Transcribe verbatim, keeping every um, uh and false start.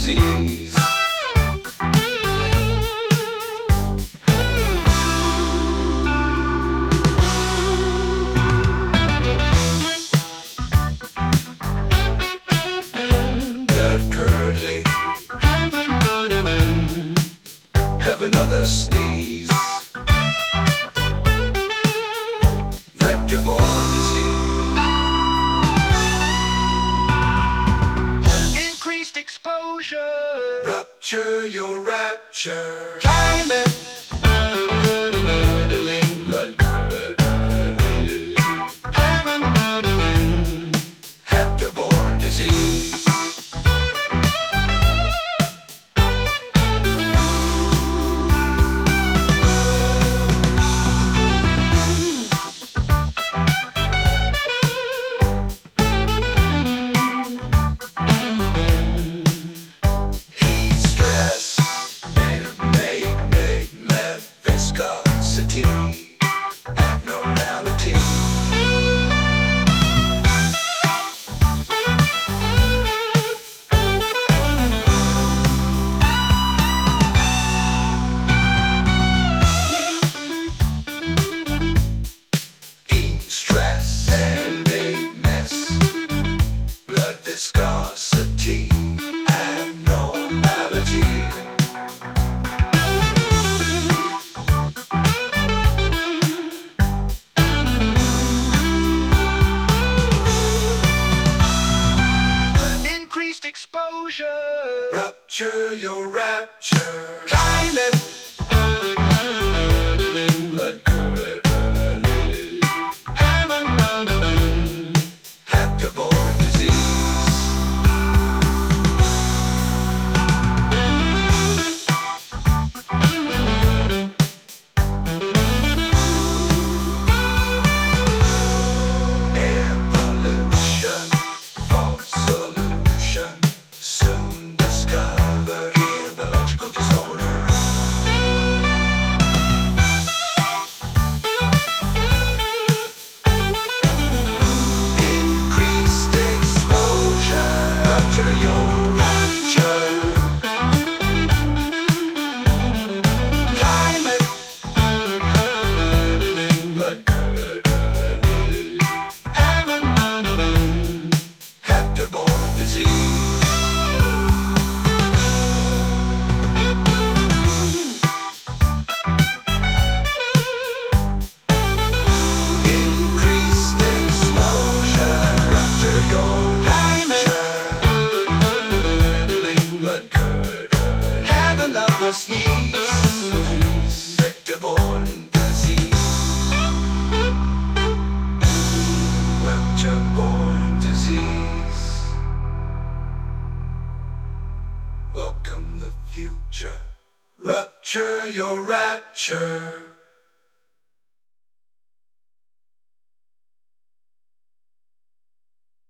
disease. That curly, have another sneeze. Vector-borne disease. Increased exposure. Rupture your rapture. Climate. Blood curdling. Vector-borne disease. Abnormality. Heat, stress, and a mess. Blood viscosity. Abnormality. Exposure. Rupture your rapture. Climate. Blood curdling. Vector-borne disease. Air pollution. False solution. Soon discovered in biological disorder. Increased exposure. Rupture your rapture. Climate. Blood curdling. Vector-borne disease. Sneeze. Vector-borne disease. Vector-borne disease. Welcome the future. Rupture your rapture.